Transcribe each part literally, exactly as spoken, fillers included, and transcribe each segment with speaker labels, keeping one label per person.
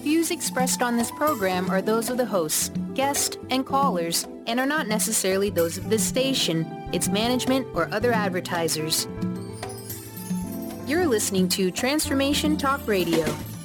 Speaker 1: views expressed on this program are those of the hosts, guests, and callers, and are not necessarily those of this station, its management, or other advertisers. You're listening to Transformation Talk Radio.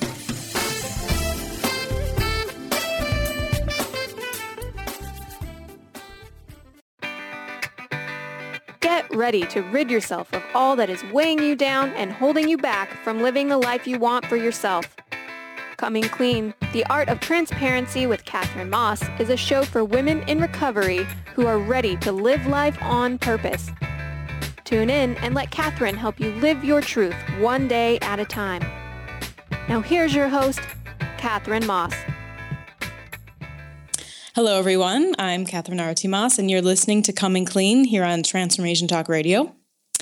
Speaker 2: Get ready to rid yourself of all that is weighing you down and holding you back from living the life you want for yourself. Coming Clean, The Art of Transparency with Catherine Moss is a show for women in recovery who are ready to live life on purpose. Tune in and let Catherine help you live your truth one day at a time. Now here's your host, Catherine Moss.
Speaker 3: Hello, everyone. I'm Catherine Arati Moss, and you're listening to Coming Clean here on Transformation Talk Radio.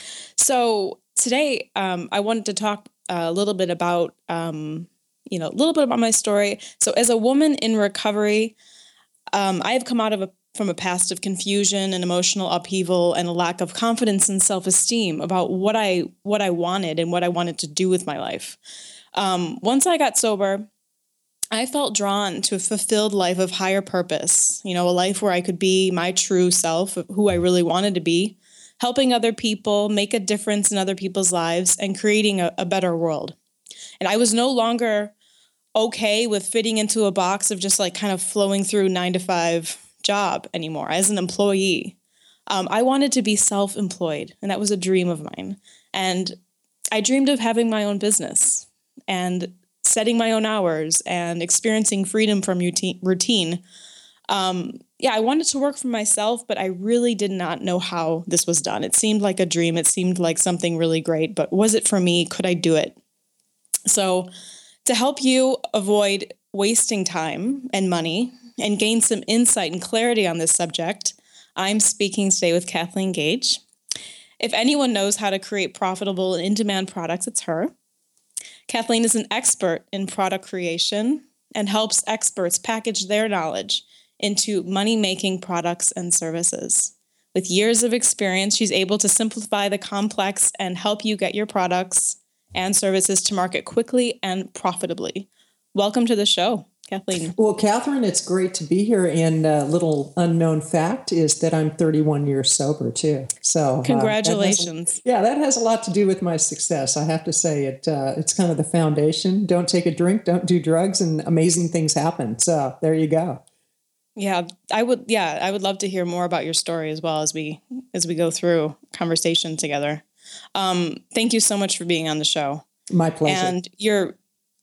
Speaker 3: So today, um, I wanted to talk a little bit about, um, you know, a little bit about my story. So as a woman in recovery, um, I have come out of a, from a past of confusion and emotional upheaval and a lack of confidence and self-esteem about what I what I wanted and what I wanted to do with my life. Um, once I got sober, I felt drawn to a fulfilled life of higher purpose, you know, a life where I could be my true self, who I really wanted to be, helping other people, make a difference in other people's lives, and creating a, a better world. And I was no longer okay with fitting into a box of just like kind of flowing through nine to five job anymore as an employee. Um, I wanted to be self-employed, and that was a dream of mine. And I dreamed of having my own business and setting my own hours and experiencing freedom from routine. Um, yeah, I wanted to work for myself, but I really did not know how this was done. It seemed like a dream. It seemed like something really great, but was it for me? Could I do it? So to help you avoid wasting time and money and gain some insight and clarity on this subject, I'm speaking today with Kathleen Gage. If anyone knows how to create profitable and in-demand products, it's her. Kathleen is an expert in product creation and helps experts package their knowledge into money-making products and services. With years of experience, she's able to simplify the complex and help you get your products and services to market quickly and profitably. Welcome to the show, Kathleen.
Speaker 4: Well, Catherine, it's great to be here. And a little unknown fact is that I'm thirty-one years sober, too. So
Speaker 3: congratulations.
Speaker 4: Uh, that a, yeah, that has a lot to do with my success. I have to say it. Uh, it's kind of the foundation. Don't take a drink, don't do drugs, and amazing things happen. So there you go.
Speaker 3: Yeah, I would. Yeah, I would love to hear more about your story as well as we as we go through conversation together. Um, thank you so much for being on the show.
Speaker 4: My pleasure.
Speaker 3: And you're,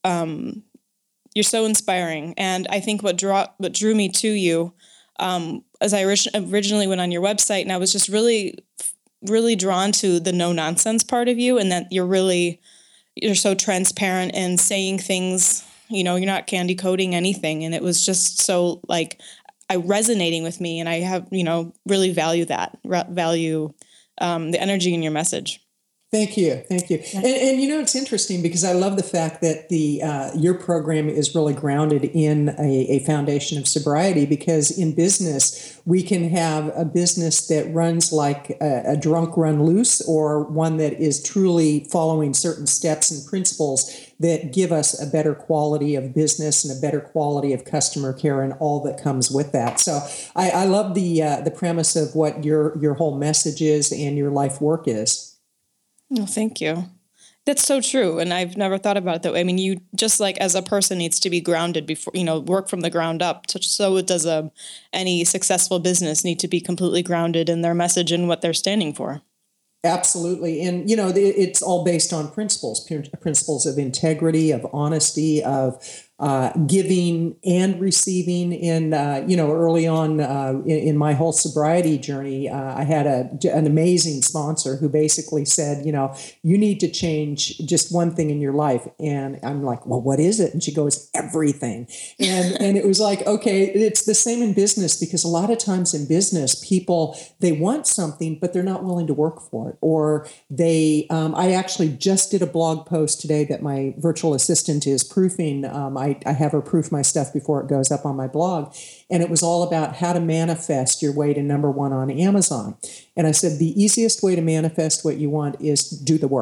Speaker 3: um, you're so inspiring. And I think what draw what drew me to you, um, as I orig- originally went on your website, and I was just really, really drawn to the no nonsense part of you, and that you're really, you're so transparent and saying things. You know, you're not candy coating anything, and it was just so like, I resonating with me, and I have, you know, really value that re- value. Um, the energy in your message.
Speaker 4: Thank you. Thank you. And, and, you know, it's interesting because I love the fact that the uh, your program is really grounded in a, a foundation of sobriety, because in business, we can have a business that runs like a, a drunk run loose, or one that is truly following certain steps and principles that give us a better quality of business and a better quality of customer care and all that comes with that. So I, I love the uh, the premise of what your your whole message is and your life work is.
Speaker 3: Oh, thank you. That's so true. And I've never thought about it that way. I mean, you just like as a person needs to be grounded before, you know, work from the ground up. So does a, any successful business need to be completely grounded in their message and what they're standing for.
Speaker 4: Absolutely. And, you know, it's all based on principles, principles of integrity, of honesty, of uh, giving and receiving. In, uh, you know, early on uh, in, in my whole sobriety journey, uh, I had a, an amazing sponsor who basically said, you know, you need to change just one thing in your life. And I'm like, well, what is it? And she goes, everything. And, and it was like, okay, it's the same in business, because a lot of times in business, people, they want something, but they're not willing to work for it. Or they, um, I actually just did a blog post today that my virtual assistant is proofing. Um, I, I have her proof my stuff before it goes up on my blog. And it was all about how to manifest your way to number one on Amazon. And I said, the easiest way to manifest what you want is do the work.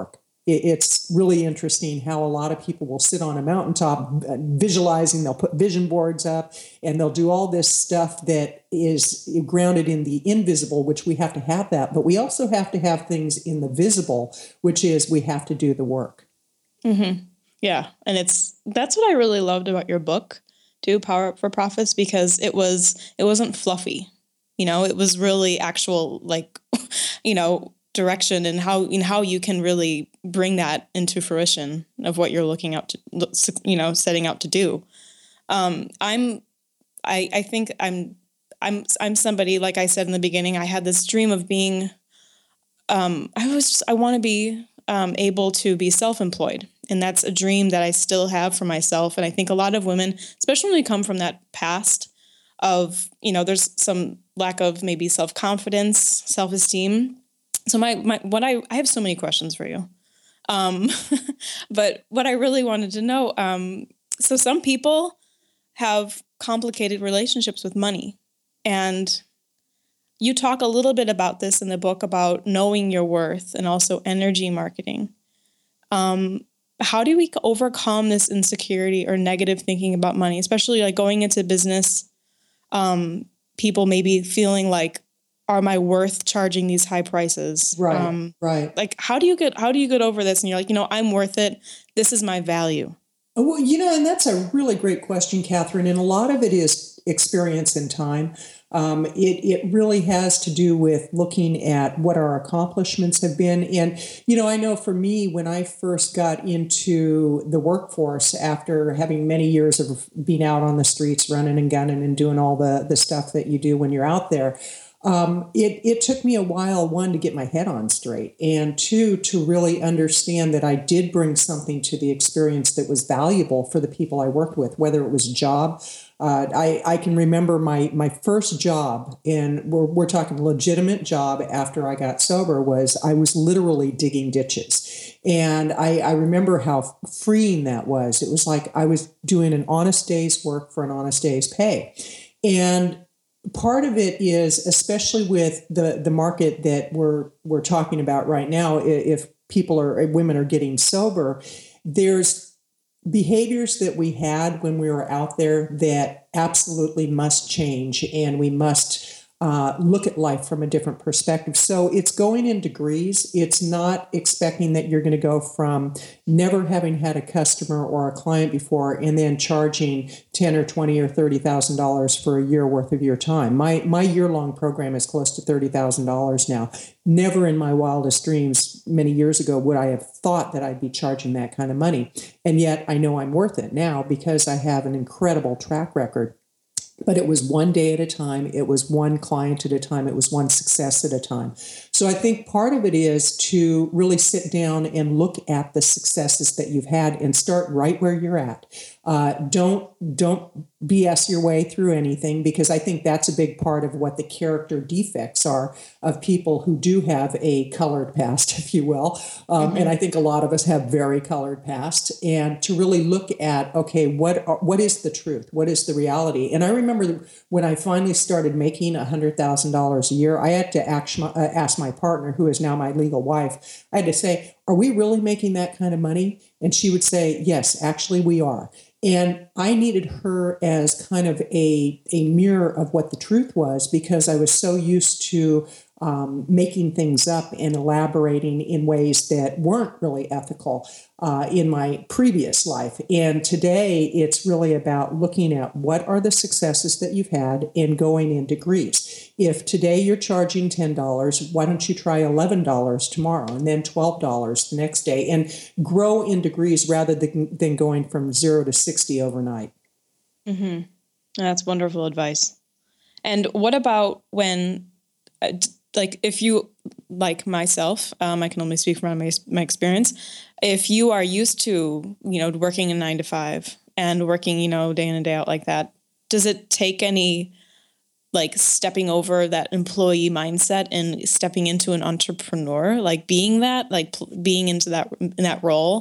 Speaker 4: it, it's really interesting how a lot of people will sit on a mountaintop uh, visualizing. They'll put vision boards up and they'll do all this stuff that is grounded in the invisible, which we have to have that. But we also have to have things in the visible, which is we have to do the work.
Speaker 3: Mm-hmm. Yeah. And it's, that's what I really loved about your book too, Power Up for Profits, because it was, it wasn't fluffy, you know, it was really actual, like, you know, direction and how, you know, how you can really bring that into fruition of what you're looking out to, you know, setting out to do. Um, I'm, I, I think I'm, I'm, I'm somebody, like I said in the beginning, I had this dream of being, um, I was, just, I want to be um, able to be self-employed. And that's a dream that I still have for myself. And I think a lot of women, especially when we come from that past of, you know, there's some lack of maybe self-confidence, self-esteem. So my, my what I, I have so many questions for you. Um, but what I really wanted to know, um, so some people have complicated relationships with money. And you talk a little bit about this in the book about knowing your worth and also energy marketing. Um, how do we overcome this insecurity or negative thinking about money, especially like going into business, um, people maybe feeling like, are my worth charging these high prices?
Speaker 4: Right,
Speaker 3: um,
Speaker 4: right.
Speaker 3: Like, how do you get, how do you get over this? And you're like, you know, I'm worth it. This is my value.
Speaker 4: Well, you know, and that's a really great question, Catherine. And a lot of it is experience and time. Um, it, it really has to do with looking at what our accomplishments have been. And, you know, I know for me, when I first got into the workforce after having many years of being out on the streets, running and gunning and doing all the, the stuff that you do when you're out there, Um, it, it took me a while, one, to get my head on straight, and two, to really understand that I did bring something to the experience that was valuable for the people I worked with, whether it was a job. Uh, I, I can remember my, my first job, and we're, we're talking legitimate job after I got sober, was I was literally digging ditches. And I, I remember how freeing that was. It was like I was doing an honest day's work for an honest day's pay. And part of it is, especially with the, the market that we're we're talking about right now, if people are women are getting sober, there's behaviors that we had when we were out there that absolutely must change, and we must uh, look at life from a different perspective. So it's going in degrees. It's not expecting that you're going to go from never having had a customer or a client before and then charging ten or twenty or thirty thousand dollars for a year worth of your time. My my year-long program is close to thirty thousand dollars now. Never in my wildest dreams many years ago would I have thought that I'd be charging that kind of money. And yet I know I'm worth it now because I have an incredible track record. But it was one day at a time. It was one client at a time. It was one success at a time. So I think part of it is to really sit down and look at the successes that you've had and start right where you're at. Uh, don't don't B S your way through anything, because I think that's a big part of what the character defects are of people who do have a colored past, if you will. Um, mm-hmm. And I think a lot of us have very colored past. And to really look at, okay, what are, what is the truth? What is the reality? And I remember when I finally started making one hundred thousand dollars a year, I had to ask my, uh, ask my partner, who is now my legal wife, I had to say, are we really making that kind of money? And she would say, yes, actually we are. And I needed her as kind of a, a mirror of what the truth was, because I was so used to um, making things up and elaborating in ways that weren't really ethical uh, in my previous life. And today it's really about looking at what are the successes that you've had and going in degrees. If today you're charging ten dollars, why don't you try eleven dollars tomorrow and then twelve dollars the next day, and grow in degrees rather than, than going from zero to sixty overnight.
Speaker 3: Mm-hmm. That's wonderful advice. And what about when, uh, like, if you, like myself, um, I can only speak from my, my experience. If you are used to, you know, working a nine to five and working, you know, day in and day out like that, does it take any, like, stepping over that employee mindset and stepping into an entrepreneur, like being that, like pl- being into that, in that role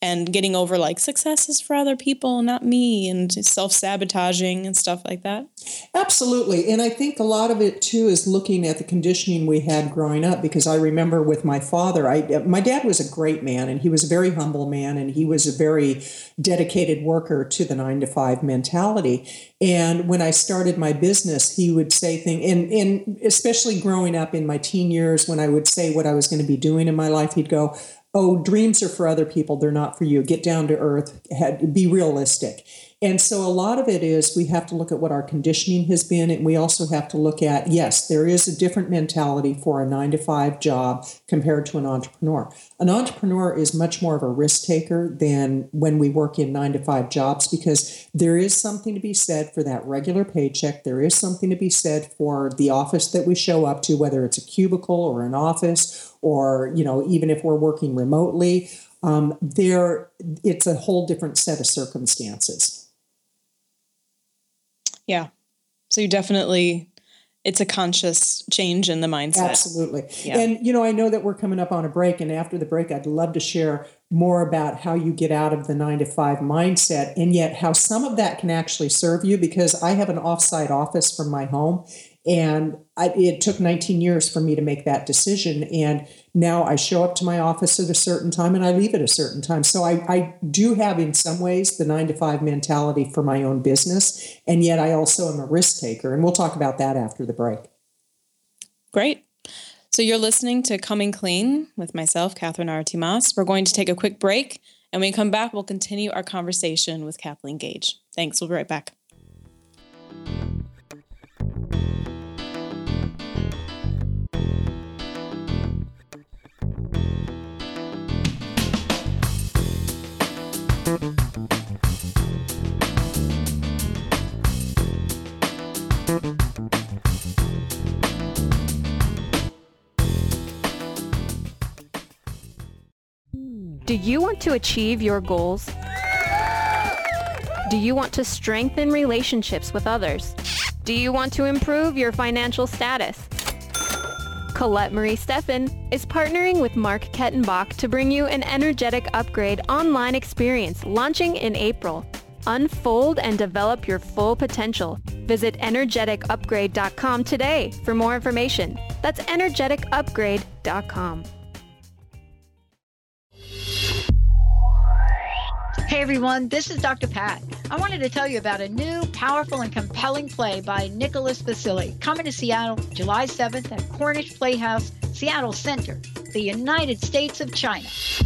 Speaker 3: and getting over like success is for other people, not me, and self-sabotaging and stuff like that?
Speaker 4: Absolutely. And I think a lot of it too is looking at the conditioning we had growing up, because I remember with my father, I my dad was a great man, and he was a very humble man, and he was a very dedicated worker to the nine to five mentality. And when I started my business, he would say things, and, and especially growing up in my teen years, when I would say what I was going to be doing in my life, he'd go, "Oh, dreams are for other people. They're not for you. Get down to earth. Be realistic." And so a lot of it is we have to look at what our conditioning has been. And we also have to look at, yes, there is a different mentality for a nine to five job compared to an entrepreneur. An entrepreneur is much more of a risk taker than when we work in nine to five jobs, because there is something to be said for that regular paycheck. There is something to be said for the office that we show up to, whether it's a cubicle or an office, or, you know, even if we're working remotely, um, there, it's a whole different set of circumstances.
Speaker 3: Yeah. So you definitely, it's a conscious change in the mindset.
Speaker 4: Absolutely.
Speaker 3: Yeah.
Speaker 4: And, you know, I know that we're coming up on a break, and after the break, I'd love to share more about how you get out of the nine to five mindset, and yet how some of that can actually serve you, because I have an offsite office from my home, and I, it took nineteen years for me to make that decision. And now I show up to my office at a certain time and I leave at a certain time. So I, I do have, in some ways, the nine to five mentality for my own business. And yet I also am a risk taker. And we'll talk about that after the break.
Speaker 3: Great. So you're listening to Coming Clean with myself, Catherine Arati Mas. We're going to take a quick break. And when we come back, we'll continue our conversation with Kathleen Gage. Thanks. We'll be right back.
Speaker 2: Do you want to achieve your goals? Do you want to strengthen relationships with others? Do you want to improve your financial status? Colette Marie Steffen is partnering with Mark Kettenbach to bring you an Energetic Upgrade online experience launching in April. Unfold and develop your full potential. Visit energetic upgrade dot com today for more information. That's energetic upgrade dot com.
Speaker 5: Hey everyone, this is Doctor Pat. I wanted to tell you about a new, powerful, and compelling play by Nicholas Vasili, coming to Seattle July seventh at Cornish Playhouse, Seattle Center, the United States of China.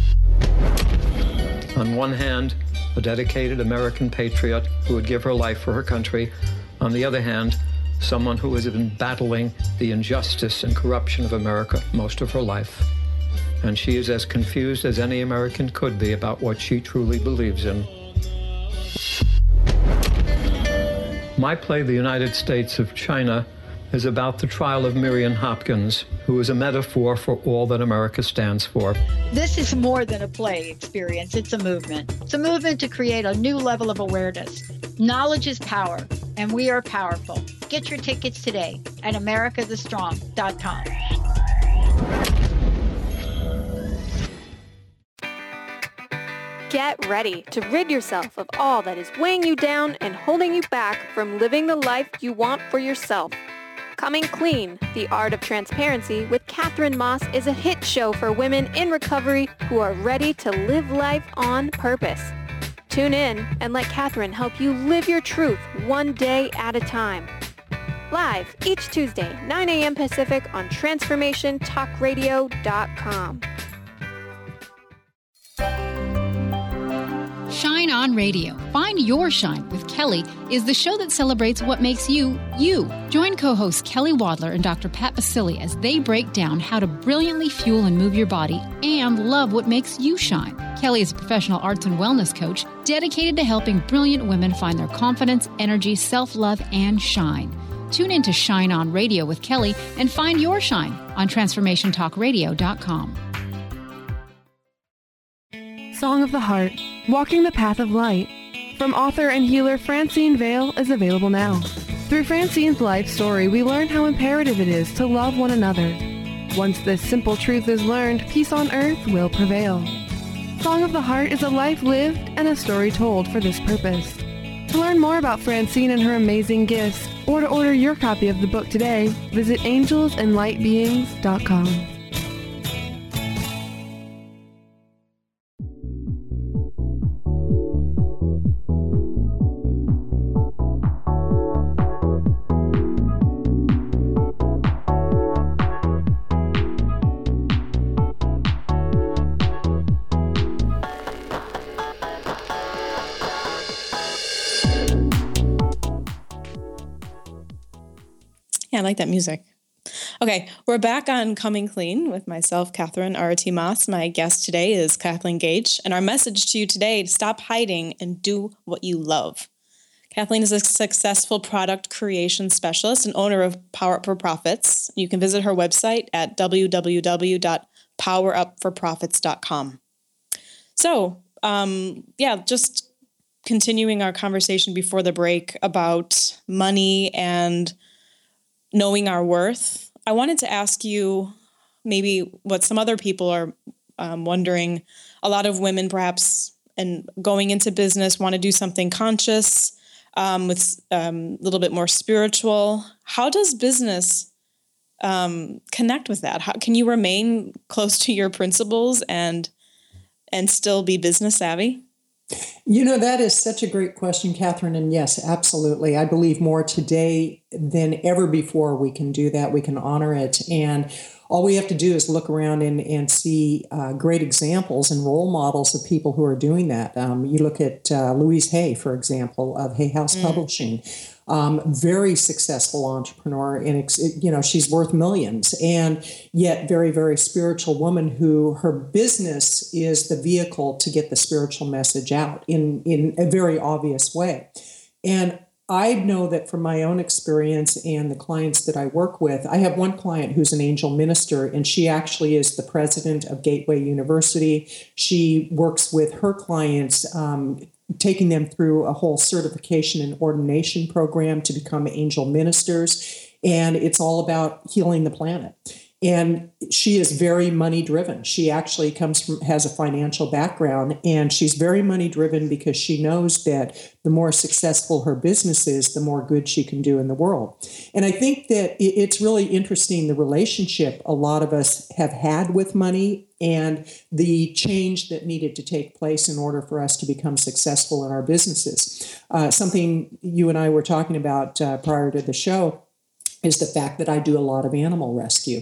Speaker 6: On one hand, a dedicated American patriot who would give her life for her country. On the other hand, someone who has been battling the injustice and corruption of America most of her life. And she is as confused as any American could be about what she truly believes in. My play, The United States of China, is about the trial of Miriam Hopkins, who is a metaphor for all that America stands for.
Speaker 5: This is more than a play experience. It's a movement. It's a movement to create a new level of awareness. Knowledge is power, and we are powerful. Get your tickets today at america the strong dot com.
Speaker 2: Get ready to rid yourself of all that is weighing you down and holding you back from living the life you want for yourself. Coming Clean, The Art of Transparency with Catherine Moss is a hit show for women in recovery who are ready to live life on purpose. Tune in and let Catherine help you live your truth one day at a time. Live each Tuesday, nine a.m. Pacific on transformation talk radio dot com.
Speaker 7: Shine On Radio. Find Your Shine with Kelly is the show that celebrates what makes you, you. Join co-hosts Kelly Wadler and Doctor Pat Vasili as they break down how to brilliantly fuel and move your body and love what makes you shine. Kelly is a professional arts and wellness coach dedicated to helping brilliant women find their confidence, energy, self-love, and shine. Tune in to Shine On Radio with Kelly and find your shine on transformation talk radio dot com.
Speaker 8: Song of the Heart, Walking the Path of Light, from author and healer Francine Vale, is available now. Through Francine's life story, we learn how imperative it is to love one another. Once this simple truth is learned, peace on earth will prevail. Song of the Heart is a life lived and a story told for this purpose. To learn more about Francine and her amazing gifts, or to order your copy of the book today, visit angels and light beings dot com.
Speaker 3: Yeah, I like that music. Okay, we're back on Coming Clean with myself, Catherine R T Moss. My guest today is Kathleen Gage, and our message to you today is stop hiding and do what you love. Kathleen is a successful product creation specialist and owner of Power Up for Profits. You can visit her website at w w w dot power up for profits dot com. So, um, yeah, just continuing our conversation before the break about money and knowing our worth, I wanted to ask you maybe what some other people are um, wondering. A lot of women perhaps and going into business want to do something conscious, um, with um, a little bit more spiritual. How does business um, connect with that? How can you remain close to your principles and and still be business savvy?
Speaker 4: You know, that is such a great question, Catherine. And yes, absolutely. I believe more today than ever before we can do that. We can honor it. And all we have to do is look around and, and see uh, great examples and role models of people who are doing that. Um, you look at uh, Louise Hay, for example, of Hay House mm. Publishing. Um, very successful entrepreneur, and you know she's worth millions, and yet very, very spiritual woman who her business is the vehicle to get the spiritual message out in in a very obvious way. And I know that from my own experience and the clients that I work with, I have one client who's an angel minister, and she actually is the president of Gateway University. She works with her clients, um, taking them through a whole certification and ordination program to become angel ministers. And it's all about healing the planet. And she is very money driven. She actually comes from, has a financial background, and she's very money driven because she knows that the more successful her business is, the more good she can do in the world. And I think that it's really interesting, the relationship a lot of us have had with money and the change that needed to take place in order for us to become successful in our businesses. Uh, something you and I were talking about uh, prior to the show is the fact that I do a lot of animal rescue.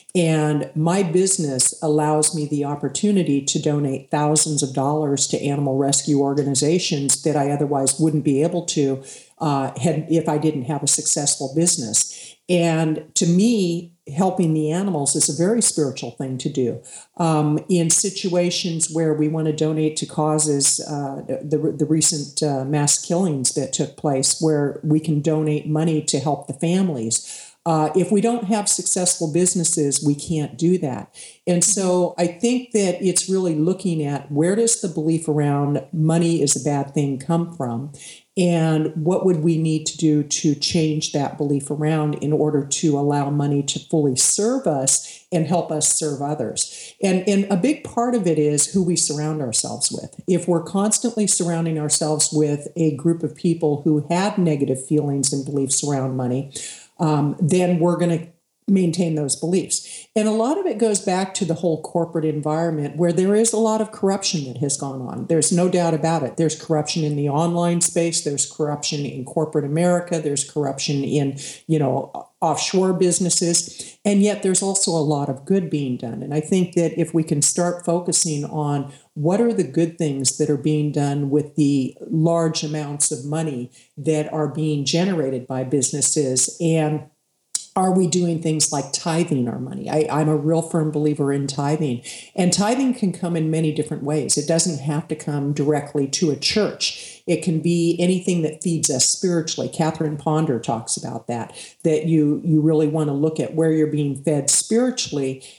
Speaker 4: And my business allows me the opportunity to donate thousands of dollars to animal rescue organizations that I otherwise wouldn't be able to uh, had, if I didn't have a successful business. And to me, helping the animals is a very spiritual thing to do. Um, in situations where we want to donate to causes, uh, the, the recent uh, mass killings that took place, where we can donate money to help the families. Uh, if we don't have successful businesses, we can't do that. And so I think that it's really looking at where does the belief around money is a bad thing come from? And what would we need to do to change that belief around in order to allow money to fully serve us and help us serve others? And, and a big part of it is who we surround ourselves with. If we're constantly surrounding ourselves with a group of people who have negative feelings and beliefs around money, um, then we're going to maintain those beliefs. And a lot of it goes back to the whole corporate environment where there is a lot of corruption that has gone on. There's no doubt about it. There's corruption in the online space. There's corruption in corporate America. There's corruption in, you know, offshore businesses. And yet there's also a lot of good being done. And I think that if we can start focusing on what are the good things that are being done with the large amounts of money that are being generated by businesses, and are we doing things like tithing our money? I, I'm a real firm believer in tithing. And tithing can come in many different ways. It doesn't have to come directly to a church. It can be anything that feeds us spiritually. Catherine Ponder talks about that, that you, you really want to look at where you're being fed spiritually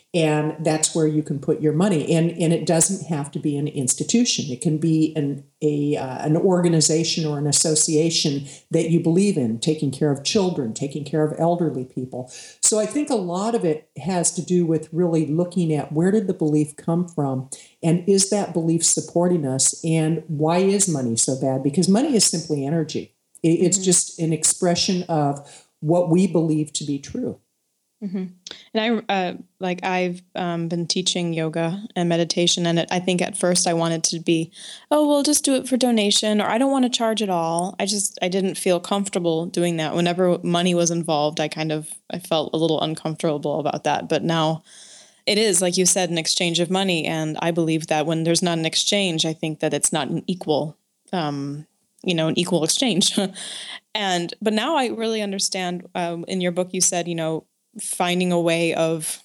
Speaker 4: And that's where you can put your money. And, and it doesn't have to be an institution. It can be an, a, uh, an organization or an association that you believe in, taking care of children, taking care of elderly people. So I think a lot of it has to do with really looking at where did the belief come from? And is that belief supporting us? And why is money so bad? Because money is simply energy. It's mm-hmm. just an expression of what we believe to be true.
Speaker 3: Mm-hmm. And I, uh, like I've um, been teaching yoga and meditation, and it, I think at first I wanted to be, oh, we'll just do it for donation, or I don't want to charge at all. I just, I didn't feel comfortable doing that. Whenever money was involved, I kind of, I felt a little uncomfortable about that. But now it is, like you said, an exchange of money. And I believe that when there's not an exchange, I think that it's not an equal, um, you know, an equal exchange. and, but now I really understand, um, in your book, you said, you know, finding a way of,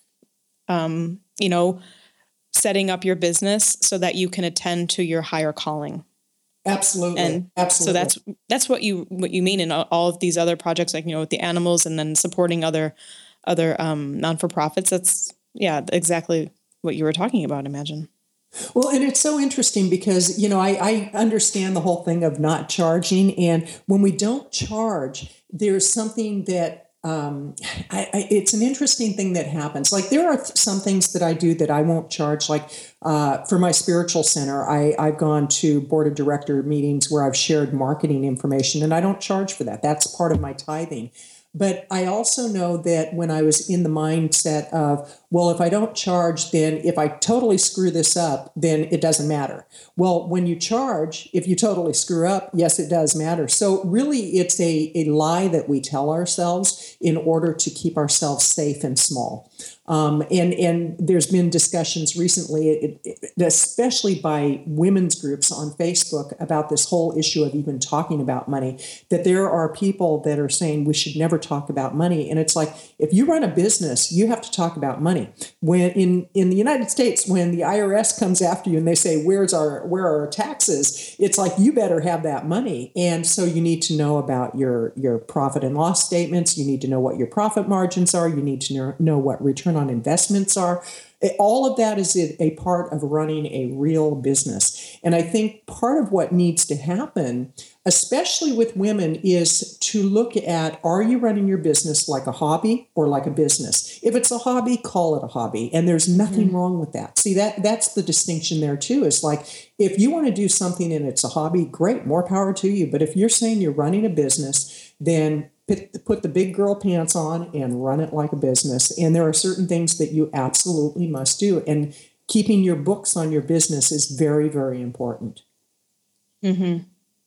Speaker 3: um, you know, setting up your business so that you can attend to your higher calling.
Speaker 4: Absolutely.
Speaker 3: And
Speaker 4: Absolutely.
Speaker 3: so that's, that's what you, what you mean in all of these other projects, like, you know, with the animals and then supporting other, other, um, non-for-profits. That's, yeah, exactly what you were talking about, imagine.
Speaker 4: Well, and it's so interesting because, you know, I, I understand the whole thing of not charging. And when we don't charge, there's something that, Um, I, I, it's an interesting thing that happens. Like there are th- some things that I do that I won't charge. Like uh, for my spiritual center, I, I've gone to board of director meetings where I've shared marketing information, and I don't charge for that. That's part of my tithing. But I also know that when I was in the mindset of, well, if I don't charge, then if I totally screw this up, then it doesn't matter. Well, when you charge, if you totally screw up, yes, it does matter. So really, it's a, a lie that we tell ourselves in order to keep ourselves safe and small. Um, and, and there's been discussions recently, it, it, especially by women's groups on Facebook, about this whole issue of even talking about money, that there are people that are saying we should never talk about money. And it's like, if you run a business, you have to talk about money. When in, in the United States, when the I R S comes after you and they say, where's our, where are our taxes? It's like, you better have that money. And so you need to know about your, your profit and loss statements. You need to know what your profit margins are. You need to know, know what return on investments are. All of that is a part of running a real business. And I think part of what needs to happen, especially with women, is to look at, are you running your business like a hobby or like a business? If it's a hobby, call it a hobby. And there's nothing mm-hmm. wrong with that. See, that that's the distinction there too. Is like, if you want to do something and it's a hobby, great, more power to you. But if you're saying you're running a business, then put the big girl pants on and run it like a business. And there are certain things that you absolutely must do. And keeping your books on your business is very, very important.
Speaker 3: Mm-hmm.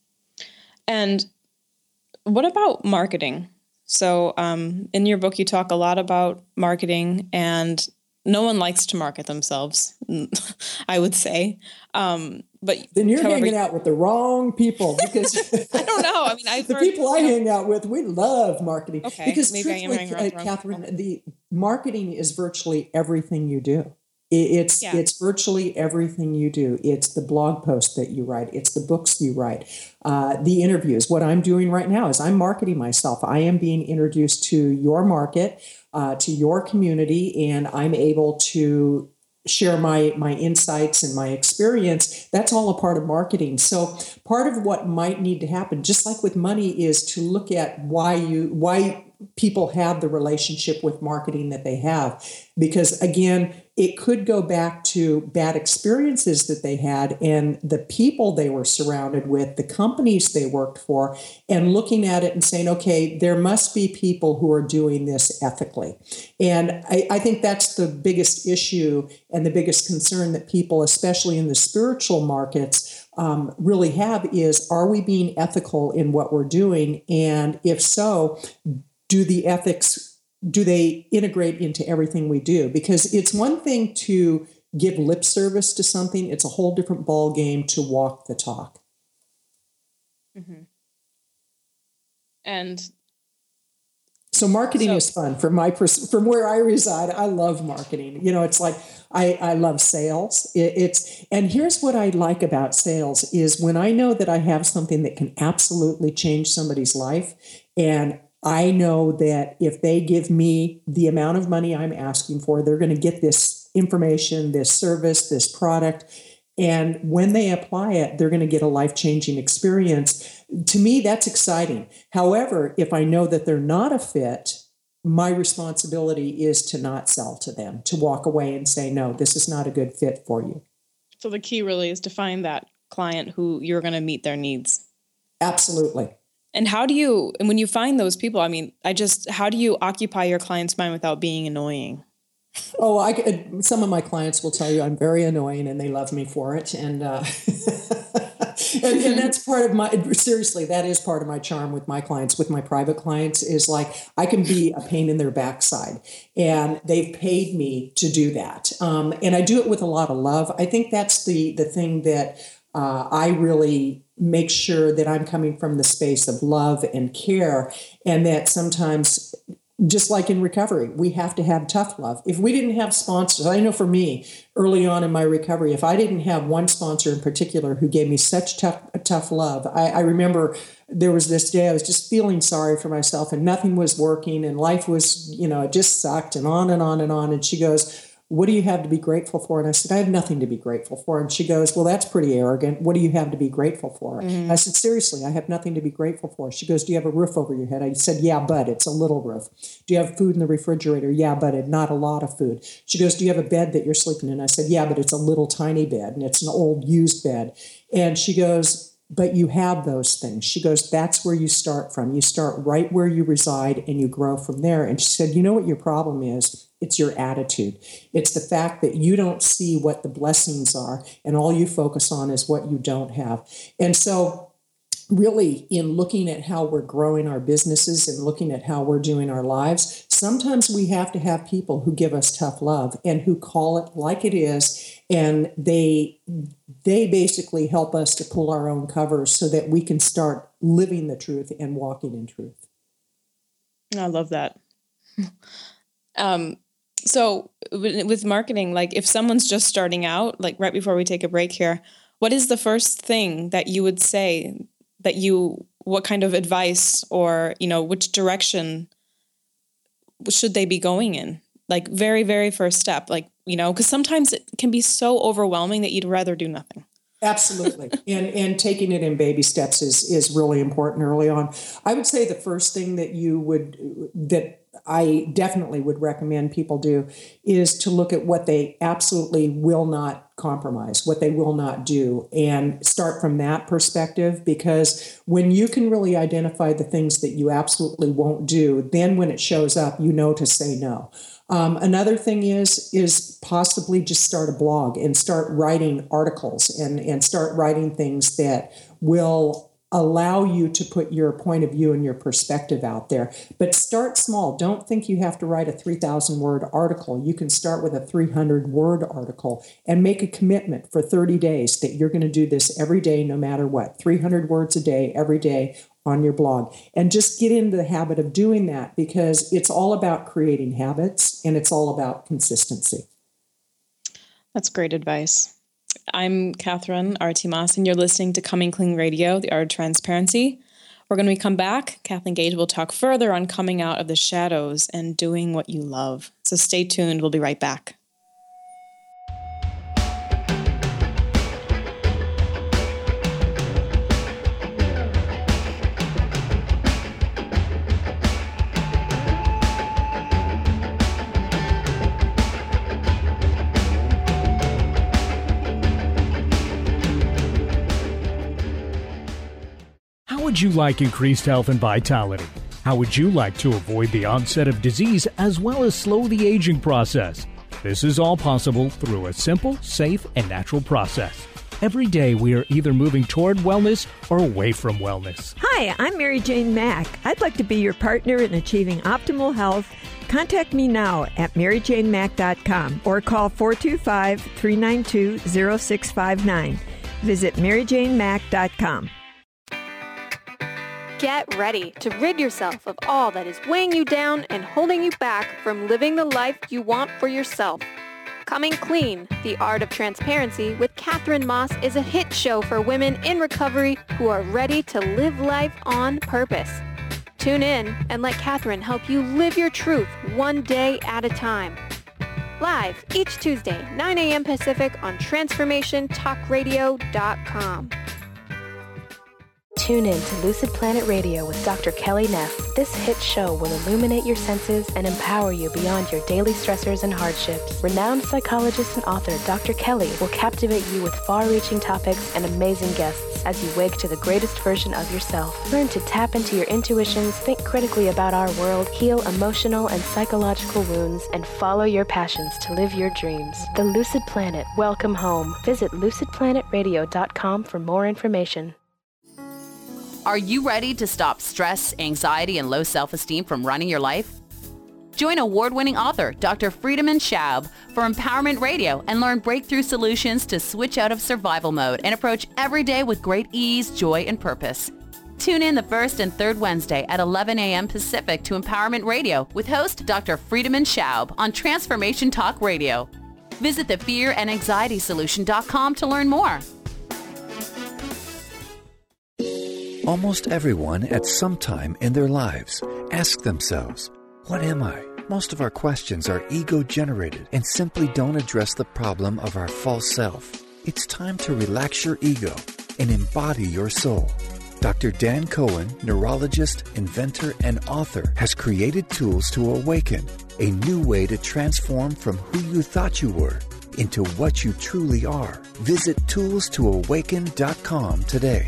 Speaker 3: And what about marketing? So um, in your book, you talk a lot about marketing, and no one likes to market themselves, I would say. Um, but
Speaker 4: then you're
Speaker 3: however,
Speaker 4: hanging out with the wrong people, because
Speaker 3: I don't know. I mean, I
Speaker 4: the people I hang out with, we love marketing.
Speaker 3: Okay,
Speaker 4: because
Speaker 3: maybe I am hanging
Speaker 4: uh, Catherine, the marketing is virtually everything you do. It's yeah. it's virtually everything you do. It's the blog post that you write. It's the books you write. Uh, the interviews. What I'm doing right now is I'm marketing myself. I am being introduced to your market, uh, to your community, and I'm able to share my my insights and my experience. That's all a part of marketing. So part of what might need to happen, just like with money, is to look at why you why people have the relationship with marketing that they have. Because again, it could go back to bad experiences that they had and the people they were surrounded with, the companies they worked for, and looking at it and saying, okay, there must be people who are doing this ethically. And I, I think that's the biggest issue and the biggest concern that people, especially in the spiritual markets, um, really have is, are we being ethical in what we're doing? And if so, do the ethics, do they integrate into everything we do? Because it's one thing to give lip service to something. It's a whole different ball game to walk the talk.
Speaker 3: Mm-hmm. And
Speaker 4: so marketing
Speaker 3: so,
Speaker 4: is fun from my pers- from where I reside. I love marketing. You know, it's like I, I love sales. It, it's and here's what I like about sales is when I know that I have something that can absolutely change somebody's life, and I know that if they give me the amount of money I'm asking for, they're going to get this information, this service, this product. And when they apply it, they're going to get a life-changing experience. To me, that's exciting. However, if I know that they're not a fit, my responsibility is to not sell to them, to walk away and say, no, this is not a good fit for you.
Speaker 3: So the key really is to find that client who you're going to meet their needs.
Speaker 4: Absolutely.
Speaker 3: And how do you, and when you find those people, I mean, I just, how do you occupy your client's mind without being annoying?
Speaker 4: Oh, I, some of my clients will tell you I'm very annoying and they love me for it. And, uh, and, and that's part of my, seriously, that is part of my charm with my clients, with my private clients, is like, I can be a pain in their backside, and they've paid me to do that. Um, and I do it with a lot of love. I think that's the, the thing that uh, I really make sure that I'm coming from the space of love and care, and that sometimes, just like in recovery, we have to have tough love. If we didn't have sponsors, I know for me, early on in my recovery, if I didn't have one sponsor in particular who gave me such tough, tough love, I, I remember there was this day I was just feeling sorry for myself and nothing was working and life was, you know, it just sucked and on and on and on. And she goes, what do you have to be grateful for? And I said, I have nothing to be grateful for. And she goes, well, that's pretty arrogant. What do you have to be grateful for? Mm-hmm. I said, seriously, I have nothing to be grateful for. She goes, do you have a roof over your head? I said, yeah, but it's a little roof. Do you have food in the refrigerator? Yeah, but it's not a lot of food. She goes, do you have a bed that you're sleeping in? I said, yeah, but it's a little tiny bed and it's an old used bed. And she goes, but you have those things. She goes, that's where you start from. You start right where you reside and you grow from there. And she said, you know what your problem is? It's your attitude. It's the fact that you don't see what the blessings are and all you focus on is what you don't have. And so really, in looking at how we're growing our businesses and looking at how we're doing our lives, sometimes we have to have people who give us tough love and who call it like it is. And they they basically help us to pull our own covers so that we can start living the truth and walking in truth.
Speaker 3: I love that. um, so with marketing, like if someone's just starting out, like right before we take a break here, what is the first thing that you would say that you, what kind of advice or, you know, which direction should they be going in? Like very, very first step, like, you know, because sometimes it can be so overwhelming that you'd rather do nothing.
Speaker 4: Absolutely. And and taking it in baby steps is is really important early on. I would say the first thing that you would, that I definitely would recommend people do is to look at what they absolutely will not compromise, what they will not do, and start from that perspective. Because when you can really identify the things that you absolutely won't do, then when it shows up, you know to say no. Um, another thing is is possibly just start a blog and start writing articles and, and start writing things that will allow you to put your point of view and your perspective out there. But start small. Don't think you have to write a three thousand word article. You can start with a three hundred word article and make a commitment for thirty days that you're going to do this every day, no matter what, three hundred words a day, every day on your blog. And just get into the habit of doing that, because it's all about creating habits and it's all about consistency.
Speaker 3: That's great advice. I'm Catherine Artimas, and you're listening to Coming Clean Radio, the art of transparency. We're going to come back. Kathleen Gage will talk further on coming out of the shadows and doing what you love. So stay tuned. We'll be right back.
Speaker 9: How would you like increased health and vitality? How would you like to avoid the onset of disease as well as slow the aging process? This is all possible through a simple, safe, and natural process. Every day we are either moving toward wellness or away from wellness.
Speaker 10: Hi, I'm Mary Jane Mack. I'd like to be your partner in achieving optimal health. Contact me now at mary jane mack dot com or call four two five, three nine two, zero six five nine. Visit mary jane mack dot com.
Speaker 2: Get ready to rid yourself of all that is weighing you down and holding you back from living the life you want for yourself. Coming Clean, the art of transparency with Catherine Moss is a hit show for women in recovery who are ready to live life on purpose. Tune in and let Catherine help you live your truth one day at a time. Live each Tuesday, nine a.m. Pacific on transformation talk radio dot com.
Speaker 11: Tune in to Lucid Planet Radio with Doctor Kelly Neff. This hit show will illuminate your senses and empower you beyond your daily stressors and hardships. Renowned psychologist and author Doctor Kelly will captivate you with far-reaching topics and amazing guests as you wake to the greatest version of yourself. Learn to tap into your intuitions, think critically about our world, heal emotional and psychological wounds, and follow your passions to live your dreams. The Lucid Planet. Welcome home. Visit lucid planet radio dot com for more information.
Speaker 12: Are you ready to stop stress, anxiety, and low self-esteem from running your life? Join award-winning author Doctor Friedemann Schaub for Empowerment Radio and learn breakthrough solutions to switch out of survival mode and approach every day with great ease, joy, and purpose. Tune in the first and third Wednesday at eleven a.m. Pacific to Empowerment Radio with host Doctor Friedemann Schaub on Transformation Talk Radio. Visit the fear and anxiety solution dot com to learn more.
Speaker 13: Almost everyone at some time in their lives ask themselves, what am I? Most of our questions are ego-generated and simply don't address the problem of our false self. It's time to relax your ego and embody your soul. Doctor Dan Cohen, neurologist, inventor, and author, has created tools to awaken a new way to transform from who you thought you were into what you truly are. Visit tools to awaken dot com today.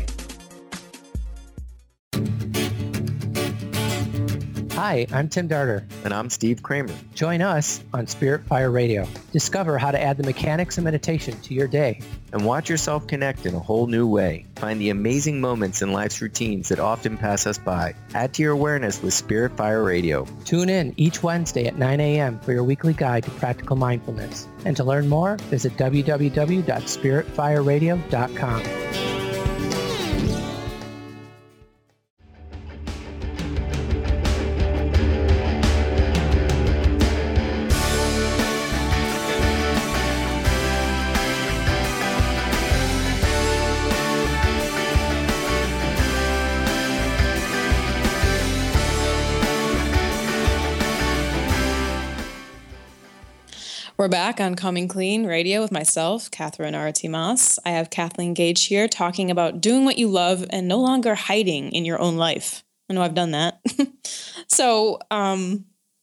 Speaker 14: Hi, I'm Tim Darter.
Speaker 15: And I'm Steve Kramer.
Speaker 14: Join us on Spirit Fire Radio. Discover how to add the mechanics of meditation to your day.
Speaker 15: And watch yourself connect in a whole new way. Find the amazing moments in life's routines that often pass us by. Add to your awareness with Spirit Fire Radio.
Speaker 14: Tune in each Wednesday at nine a.m. for your weekly guide to practical mindfulness. And to learn more, visit w w w dot spirit fire radio dot com.
Speaker 3: We're back on Coming Clean Radio with myself, Catherine Arati Moss. I have Kathleen Gage here talking about doing what you love and no longer hiding in your own life. I know I've done that. so um,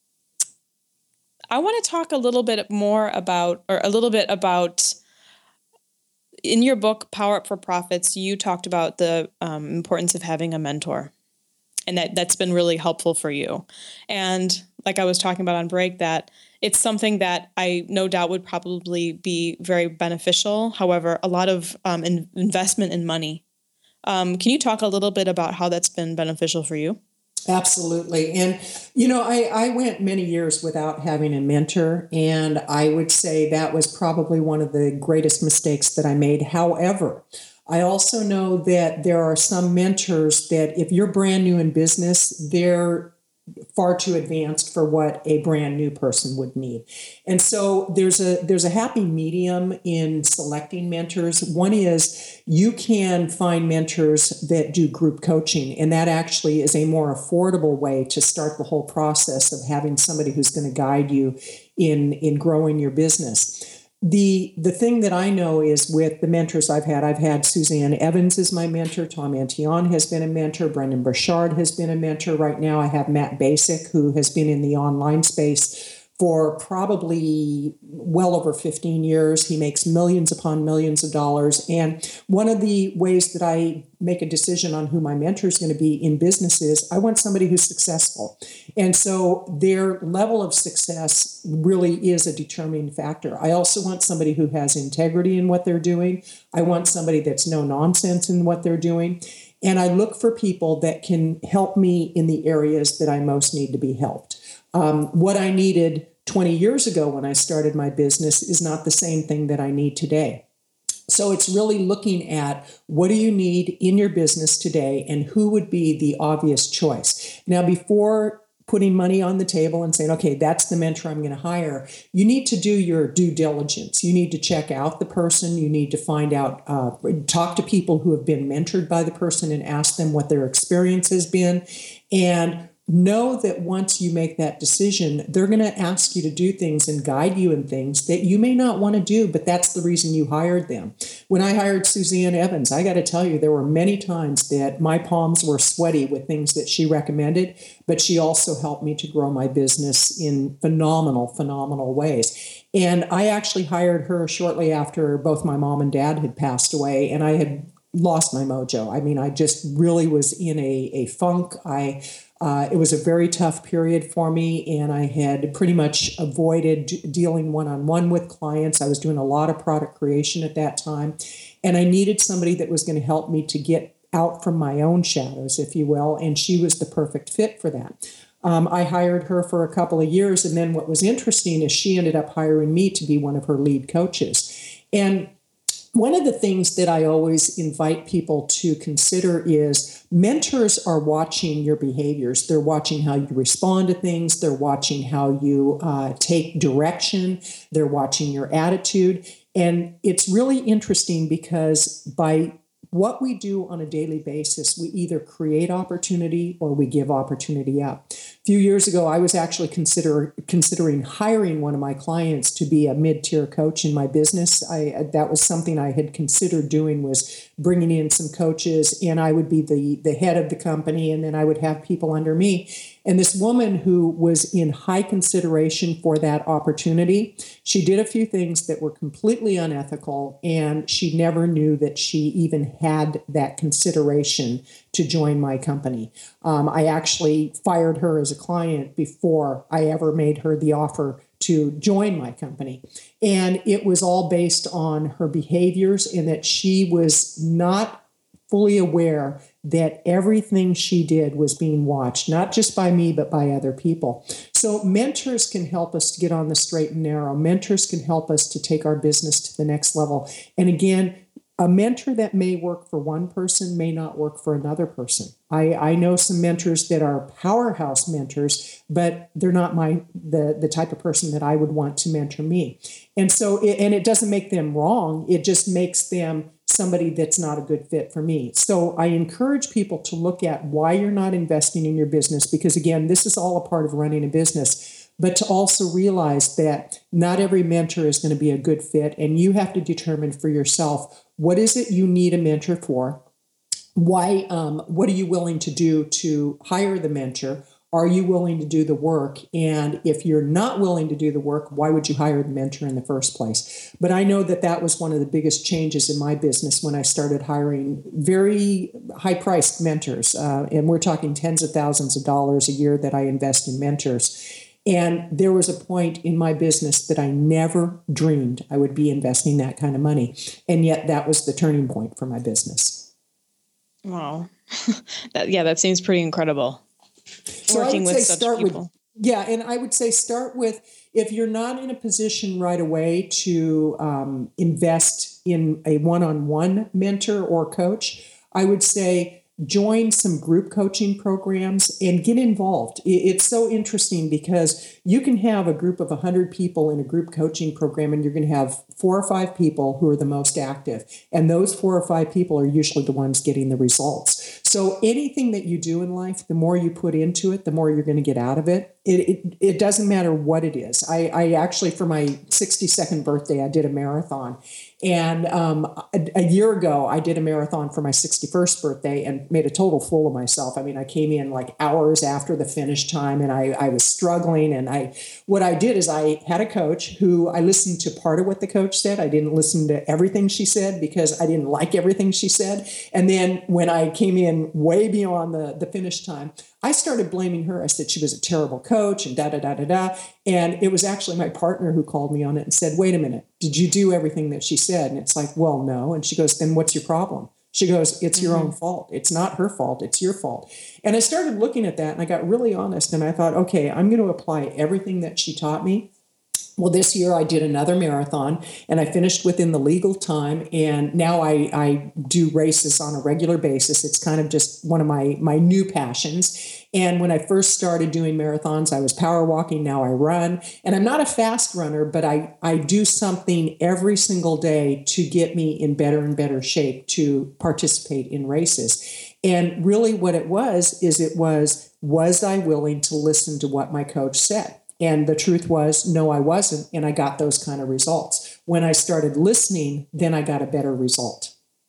Speaker 3: I want to talk a little bit more about, or a little bit about, in your book, Power Up for Profits, you talked about the um, importance of having a mentor. And that, that's been really helpful for you. And like I was talking about on break, that it's something that I no doubt would probably be very beneficial. However, a lot of um, in, investment in money. Um, can you talk a little bit about how that's been beneficial for you?
Speaker 4: Absolutely. And, you know, I, I went many years without having a mentor, and I would say that was probably one of the greatest mistakes that I made. However, I also know that there are some mentors that if you're brand new in business, they're far too advanced for what a brand new person would need. And so there's a there's a happy medium in selecting mentors. One is you can find mentors that do group coaching, and that actually is a more affordable way to start the whole process of having somebody who's going to guide you in, in growing your business. The the thing that I know is with the mentors I've had, I've had Suzanne Evans as my mentor, Tom Antion has been a mentor, Brendan Burchard has been a mentor. Right now I have Matt Basic, who has been in the online space for probably well over fifteen years. He makes millions upon millions of dollars. And one of the ways that I make a decision on who my mentor is going to be in business is I want somebody who's successful. And so their level of success really is a determining factor. I also want somebody who has integrity in what they're doing. I want somebody that's no nonsense in what they're doing. And I look for people that can help me in the areas that I most need to be helped. Um, what I needed twenty years ago when I started my business is not the same thing that I need today. So it's really looking at what do you need in your business today and who would be the obvious choice. Now, before putting money on the table and saying, okay, that's the mentor I'm going to hire. You need to do your due diligence. You need to check out the person. You need to find out, uh, talk to people who have been mentored by the person and ask them what their experience has been. And know that once you make that decision, they're going to ask you to do things and guide you in things that you may not want to do, but that's the reason you hired them. When I hired Suzanne Evans, I got to tell you, there were many times that my palms were sweaty with things that she recommended, but she also helped me to grow my business in phenomenal, phenomenal ways. And I actually hired her shortly after both my mom and dad had passed away, and I had lost my mojo. I mean, I just really was in a, a funk. I Uh, it was a very tough period for me, and I had pretty much avoided d- dealing one-on-one with clients. I was doing a lot of product creation at that time, and I needed somebody that was going to help me to get out from my own shadows, if you will, and she was the perfect fit for that. Um, I hired her for a couple of years, and then what was interesting is she ended up hiring me to be one of her lead coaches. And one of the things that I always invite people to consider is mentors are watching your behaviors. They're watching how you respond to things. They're watching how you uh, take direction. They're watching your attitude. And it's really interesting because by what we do on a daily basis, we either create opportunity or we give opportunity up. A few years ago, I was actually consider, considering hiring one of my clients to be a mid-tier coach in my business. I, that was something I had considered doing, was bringing in some coaches, and I would be the, the head of the company, and then I would have people under me. And this woman who was in high consideration for that opportunity, she did a few things that were completely unethical, and she never knew that she even had that consideration to join my company. Um, I actually fired her as a client before I ever made her the offer to join my company. And it was all based on her behaviors, and that she was not fully aware that everything she did was being watched, not just by me, but by other people. So mentors can help us to get on the straight and narrow. Mentors can help us to take our business to the next level. And again, a mentor that may work for one person may not work for another person. I, I know some mentors that are powerhouse mentors, but they're not my the, the type of person that I would want to mentor me. And so, it, and it doesn't make them wrong. It just makes them somebody that's not a good fit for me. So I encourage people to look at why you're not investing in your business, because again, this is all a part of running a business, but to also realize that not every mentor is going to be a good fit, and you have to determine for yourself, what is it you need a mentor for? Why, um, what are you willing to do to hire the mentor? Are you willing to do the work? And if you're not willing to do the work, why would you hire the mentor in the first place? But I know that that was one of the biggest changes in my business when I started hiring very high-priced mentors. Uh, and we're talking tens of thousands of dollars a year that I invest in mentors. And there was a point in my business that I never dreamed I would be investing that kind of money. And yet that was the turning point for my business.
Speaker 3: Wow. that, yeah, that seems pretty incredible.
Speaker 4: So
Speaker 3: Working
Speaker 4: I would
Speaker 3: with
Speaker 4: say
Speaker 3: such
Speaker 4: start
Speaker 3: people.
Speaker 4: with, yeah, and I would say start with, if you're not in a position right away to um, invest in a one-on-one mentor or coach, I would say join some group coaching programs and get involved. It's so interesting because you can have a group of one hundred people in a group coaching program, and you're going to have four or five people who are the most active. And those four or five people are usually the ones getting the results. So anything that you do in life, the more you put into it, the more you're going to get out of it. It it, it doesn't matter what it is. I, I actually, for my sixty-second birthday, I did a marathon. And um, a, a year ago, I did a marathon for my sixty-first birthday and made a total fool of myself. I mean, I came in like hours after the finish time, and I, I was struggling. And I, what I did is I had a coach who I listened to part of what the coach said. I didn't listen to everything she said because I didn't like everything she said. And then when I came in way beyond the, the finish time, I started blaming her. I said she was a terrible coach and da, da, da, da, da. And it was actually my partner who called me on it and said, wait a minute, did you do everything that she said? And it's like, well, no. And she goes, then what's your problem? She goes, it's mm-hmm. your own fault. It's not her fault. It's your fault. And I started looking at that, and I got really honest, and I thought, okay, I'm going to apply everything that she taught me. Well, this year I did another marathon and I finished within the legal time. And now I, I do races on a regular basis. It's kind of just one of my, my new passions. And when I first started doing marathons, I was power walking. Now I run. And I'm not a fast runner, but I, I do something every single day to get me in better and better shape to participate in races. And really what it was, is it was, was I willing to listen to what my coach said? And the truth was, no, I wasn't. And I got those kind of results. When I started listening, then I got a better result.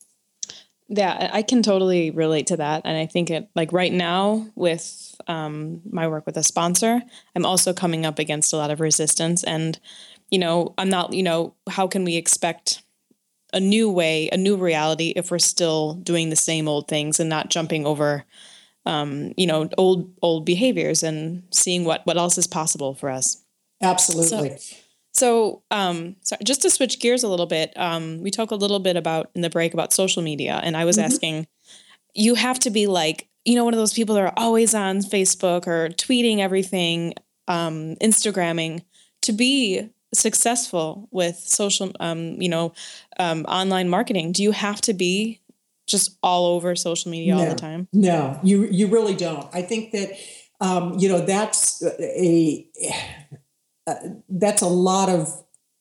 Speaker 3: Yeah, I can totally relate to that. And I think it, like right now with um, my work with a sponsor, I'm also coming up against a lot of resistance. And, you know, I'm not, you know, how can we expect a new way, a new reality if we're still doing the same old things and not jumping over Um, you know, old, old behaviors and seeing what, what else is possible for us.
Speaker 4: Absolutely.
Speaker 3: So, so, um, so just to switch gears a little bit, um, we talked a little bit about in the break about social media. And I was mm-hmm. asking, you have to be like, you know, one of those people that are always on Facebook or tweeting everything, um, Instagramming to be successful with social, um, you know, um, online marketing. Do you have to be just all over social media
Speaker 4: no,
Speaker 3: all the time?
Speaker 4: No, you you really don't. I think that, um, you know, that's a, uh, that's a lot of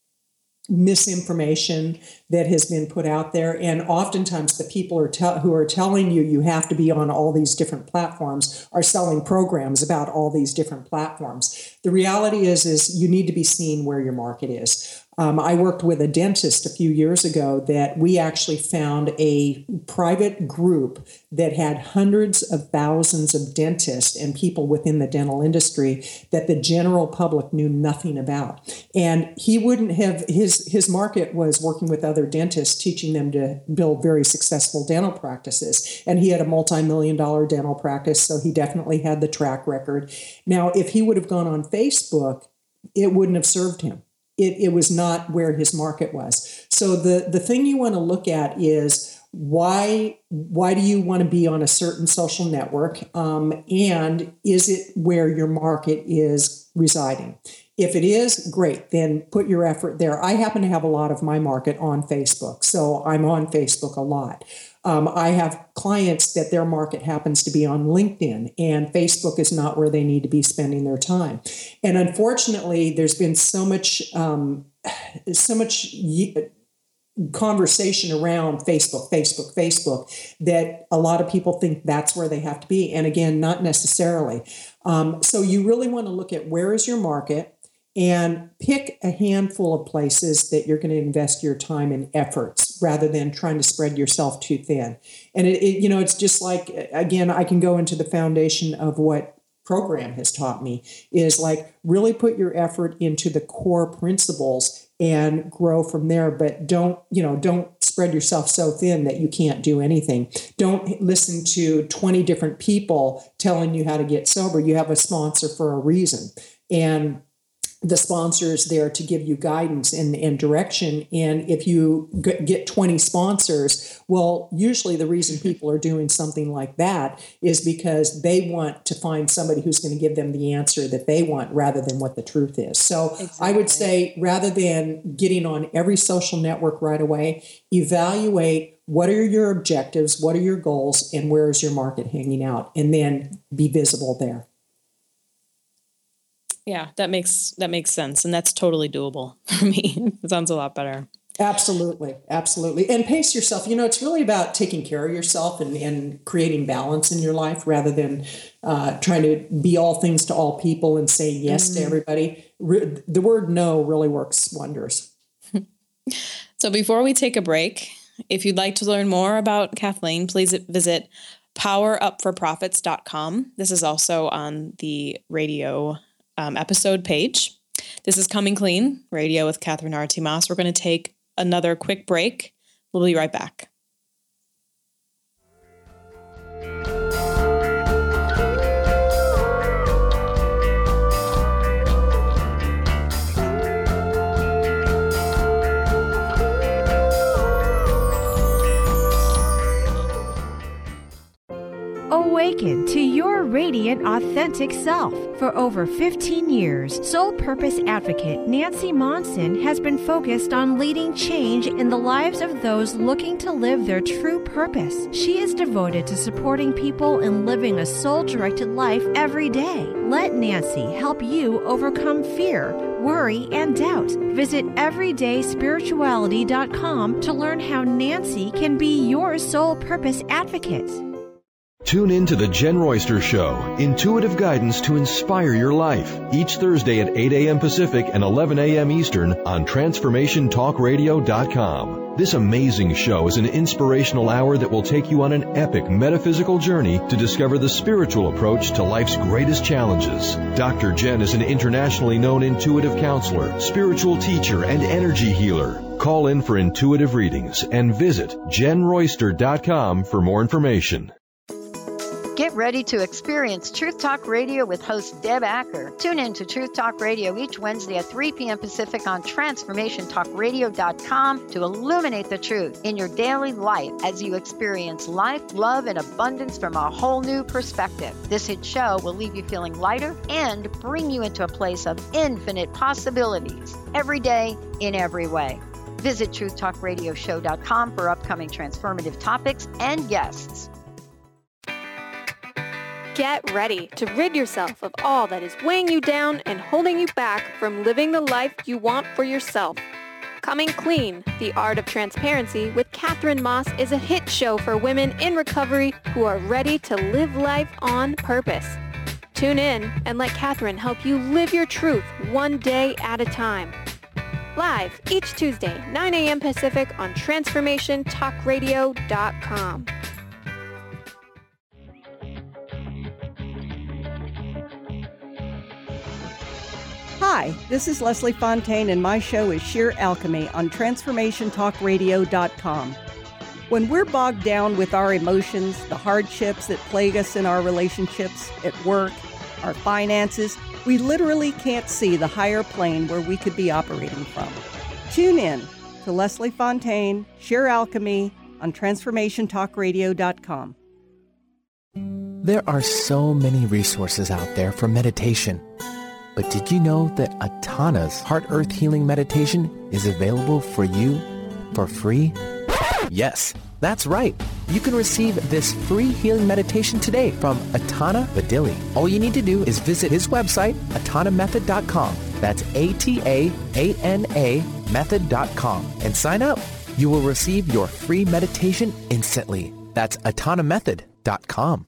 Speaker 4: misinformation that has been put out there. And oftentimes the people are te- who are telling you you have to be on all these different platforms are selling programs about all these different platforms. The reality is, is you need to be seen where your market is. Um, I worked with a dentist a few years ago that we actually found a private group that had hundreds of thousands of dentists and people within the dental industry that the general public knew nothing about. And he wouldn't have, his, his market was working with other dentists, teaching them to build very successful dental practices. And he had a multi-million dollar dental practice, so he definitely had the track record. Now, if he would have gone on Facebook, it wouldn't have served him. It, it was not where his market was. So the, the thing you want to look at is why, why do you want to be on a certain social network? Um, and is it where your market is residing? If it is, great, then put your effort there. I happen to have a lot of my market on Facebook, so I'm on Facebook a lot. Um, I have clients that their market happens to be on LinkedIn, and Facebook is not where they need to be spending their time. And unfortunately, there's been so much, um, so much y- conversation around Facebook, Facebook, Facebook, that a lot of people think that's where they have to be. And again, not necessarily. Um, so you really want to look at where is your market, and pick a handful of places that you're going to invest your time and efforts rather than trying to spread yourself too thin. And it, it, you know, it's just like, again, I can go into the foundation of what program has taught me is like really put your effort into the core principles and grow from there. But don't, you know, don't spread yourself so thin that you can't do anything. Don't listen to twenty different people telling you how to get sober. You have a sponsor for a reason. And the sponsor is there to give you guidance and, and direction. And if you g- get twenty sponsors, well, usually the reason people are doing something like that is because they want to find somebody who's going to give them the answer that they want rather than what the truth is. So exactly. I would say rather than getting on every social network right away, evaluate what are your objectives, what are your goals, and where is your market hanging out, and then be visible there.
Speaker 3: Yeah, that makes that makes sense. And that's totally doable for me. It sounds a lot better.
Speaker 4: Absolutely. Absolutely. And pace yourself. You know, it's really about taking care of yourself and, and creating balance in your life rather than uh, trying to be all things to all people and saying yes mm-hmm. to everybody. Re- the word no really works wonders.
Speaker 3: So before we take a break, if you'd like to learn more about Kathleen, please visit power up for profits dot com. This is also on the radio Um, episode page. This is Coming Clean Radio with Catherine Artimas. We're going to take another quick break. We'll be right back.
Speaker 10: Awaken to
Speaker 16: your radiant, authentic self. For over fifteen years, Soul Purpose Advocate Nancy Monson has been focused on leading change in the lives of those looking to live their true purpose. She is devoted to supporting people in living a soul-directed life every day. Let Nancy help you overcome fear, worry, and doubt. Visit everyday spirituality dot com to learn how Nancy can be your soul purpose advocate.
Speaker 17: Tune in to The Jen Royster Show, intuitive guidance to inspire your life, each Thursday at eight a.m. Pacific and eleven a.m. Eastern on transformation talk radio dot com. This amazing show is an inspirational hour that will take you on an epic metaphysical journey to discover the spiritual approach to life's greatest challenges. Doctor Jen is an internationally known intuitive counselor, spiritual teacher, and energy healer. Call in for intuitive readings and visit jen royster dot com for more information.
Speaker 5: Get ready to experience Truth Talk Radio with host Deb Acker. Tune in to Truth Talk Radio each Wednesday at three p.m. Pacific on transformation talk radio dot com to illuminate the truth in your daily life as you experience life, love, and abundance from a whole new perspective. This hit show will leave you feeling lighter and bring you into a place of infinite possibilities every day in every way. Visit truth talk radio show dot com for upcoming transformative topics and guests.
Speaker 2: Get ready to rid yourself of all that is weighing you down and holding you back from living the life you want for yourself. Coming Clean, The Art of Transparency with Catherine Moss is a hit show for women in recovery who are ready to live life on purpose. Tune in and let Catherine help you live your truth one day at a time. Live each Tuesday, nine a.m. Pacific on transformation talk radio dot com.
Speaker 18: Hi, this is Leslie Fontaine, and my show is Sheer Alchemy on transformation talk radio dot com. When we're bogged down with our emotions, the hardships that plague us in our relationships, at work, our finances, we literally can't see the higher plane where we could be operating from. Tune in to Leslie Fontaine, Sheer Alchemy on transformation talk radio dot com.
Speaker 19: There are so many resources out there for meditation. But did you know that Atana's Heart Earth Healing Meditation is available for you for free? Yes, that's right. You can receive this free healing meditation today from Atana Badili. All you need to do is visit his website, atana method dot com. That's A T A A N A method dot com. And sign up. You will receive your free meditation instantly. That's atana method dot com.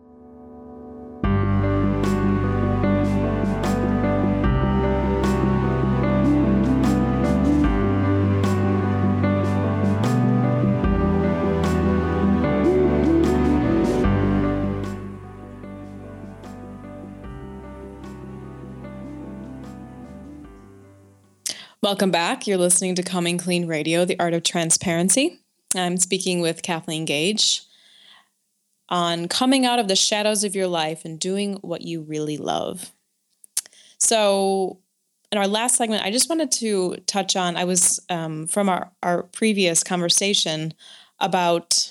Speaker 3: Welcome back. You're listening to Coming Clean Radio, The Art of Transparency. I'm speaking with Kathleen Gage on coming out of the shadows of your life and doing what you really love. So in our last segment, I just wanted to touch on, I was um, from our, our previous conversation about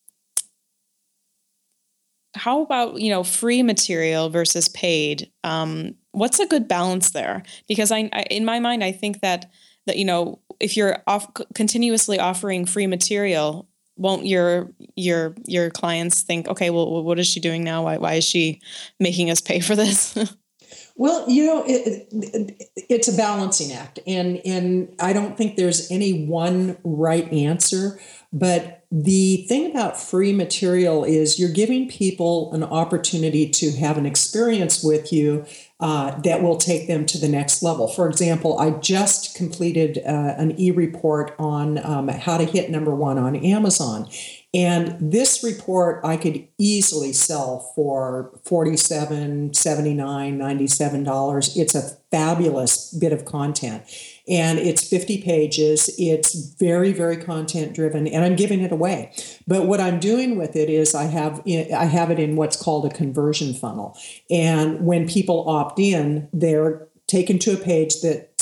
Speaker 3: how about, you know, free material versus paid? Um, what's a good balance there? Because I, I, in my mind, I think that, that, you know, if you're off, continuously offering free material, won't your, your, your clients think, okay, well, what is she doing now? Why, why is she making us pay for this?
Speaker 4: Well, you know, it, it, it's a balancing act, and, and I don't think there's any one right answer, but the thing about free material is you're giving people an opportunity to have an experience with you uh, that will take them to the next level. For example, I just completed uh, an e-report on um, how to hit number one on Amazon. And this report I could easily sell for forty-seven dollars, seventy-nine dollars, ninety-seven dollars. It's a fabulous bit of content. And it's fifty pages. It's very, very content driven, and I'm giving it away. But what I'm doing with it is I have I have it in what's called a conversion funnel. And when people opt in, they're taken to a page that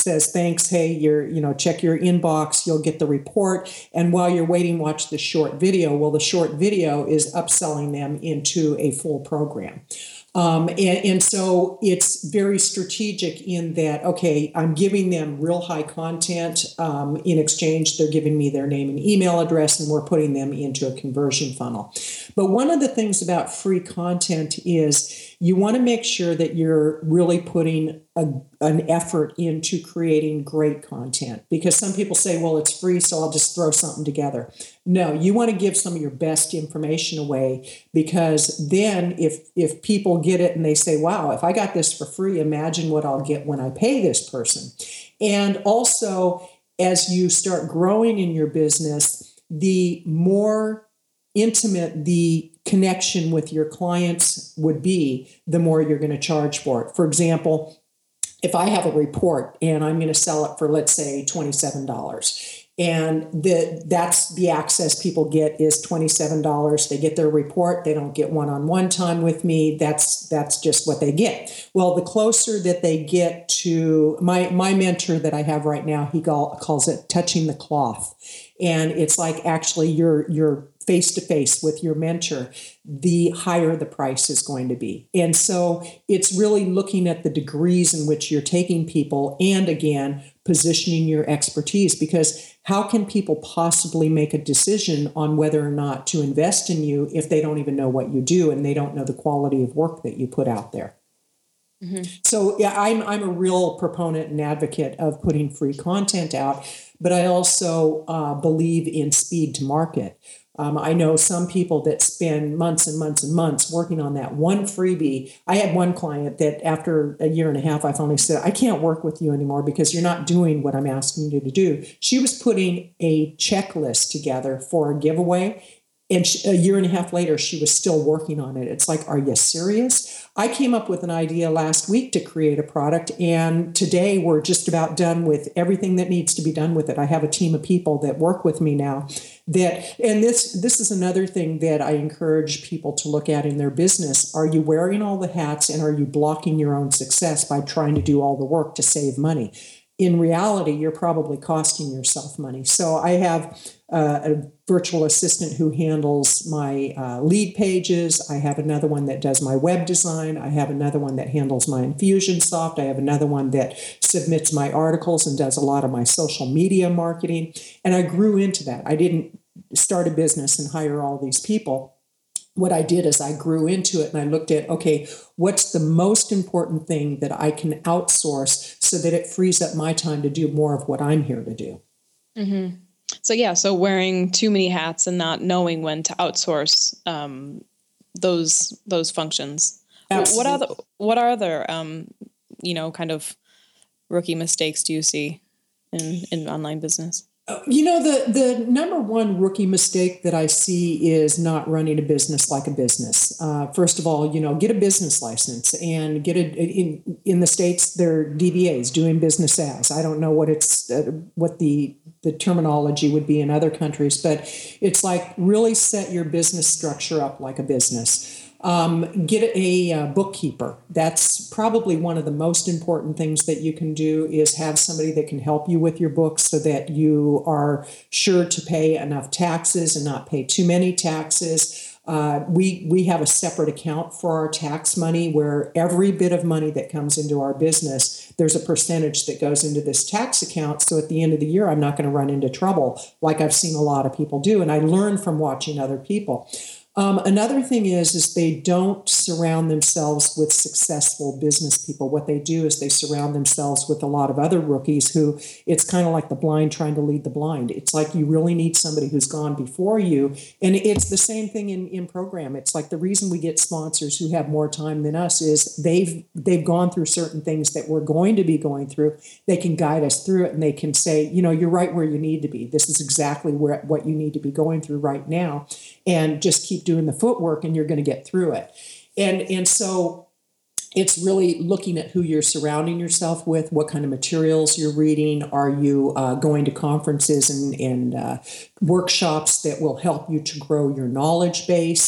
Speaker 4: says, thanks, hey, you're, you know, check your inbox, you'll get the report. And while you're waiting, watch the short video. Well, the short video is upselling them into a full program. Um, and, and so it's very strategic in that, okay, I'm giving them real high content. Um, in exchange, they're giving me their name and email address, and we're putting them into a conversion funnel. But one of the things about free content is you want to make sure that you're really putting a, an effort into creating great content, because some people say, well, it's free, so I'll just throw something together. No, you want to give some of your best information away, because then if if people get it and they say, wow, if I got this for free, imagine what I'll get when I pay this person. And also, as you start growing in your business, the more intimate the connection with your clients would be, the more you're going to charge for it. For example, if I have a report and I'm going to sell it for, let's say, twenty-seven dollars, and the, that's the access people get is twenty-seven dollars. They get their report. They don't get one-on-one time with me. That's that's just what they get. Well, the closer that they get to my my mentor that I have right now, he call, calls it touching the cloth. And it's like actually you're you're face-to-face with your mentor, the higher the price is going to be. And so it's really looking at the degrees in which you're taking people, and again, positioning your expertise, because how can people possibly make a decision on whether or not to invest in you if they don't even know what you do and they don't know the quality of work that you put out there? Mm-hmm. So yeah, I'm I'm a real proponent and advocate of putting free content out, but I also uh, believe in speed to market. Um, I know some people that spend months and months and months working on that one freebie. I had one client that after a year and a half, I finally said, I can't work with you anymore because you're not doing what I'm asking you to do. She was putting a checklist together for a giveaway. And she, a year and a half later, she was still working on it. It's like, are you serious? I came up with an idea last week to create a product, and today we're just about done with everything that needs to be done with it. I have a team of people that work with me now. That, and this this is another thing that I encourage people to look at in their business. Are you wearing all the hats, and are you blocking your own success by trying to do all the work to save money? In reality, you're probably costing yourself money. So I have uh, a virtual assistant who handles my uh, lead pages. I have another one that does my web design. I have another one that handles my Infusionsoft. I have another one that submits my articles and does a lot of my social media marketing. And I grew into that. I didn't start a business and hire all these people. What I did is I grew into it and I looked at, okay, what's the most important thing that I can outsource so that it frees up my time to do more of what I'm here to do?
Speaker 3: Mm-hmm. So yeah, so wearing too many hats and not knowing when to outsource um, those those functions. Absolutely. What other what are other um, you know kind of rookie mistakes do you see in in online business?
Speaker 4: You know, the, the number one rookie mistake that I see is not running a business like a business. Uh, first of all, you know, get a business license and get a, in, in the States, they're D B As, doing business as. I don't know what it's, uh, what the, the terminology would be in other countries, but it's like really set your business structure up like a business. Um, get a uh, bookkeeper. That's probably one of the most important things that you can do, is have somebody that can help you with your books so that you are sure to pay enough taxes and not pay too many taxes. Uh, we we have a separate account for our tax money, where every bit of money that comes into our business, there's a percentage that goes into this tax account. So at the end of the year, I'm not going to run into trouble like I've seen a lot of people do. And I learn from watching other people. Um, another thing is, is they don't surround themselves with successful business people. What they do is they surround themselves with a lot of other rookies who, it's kind of like the blind trying to lead the blind. It's like you really need somebody who's gone before you. And it's the same thing in, in program. It's like the reason we get sponsors who have more time than us is they've they've gone through certain things that we're going to be going through. They can guide us through it, and they can say, you know, you're right where you need to be. This is exactly where what you need to be going through right now. And just keep doing the footwork and you're going to get through it. And, and so it's really looking at who you're surrounding yourself with, what kind of materials you're reading. Are you uh, going to conferences and, and uh, workshops that will help you to grow your knowledge base?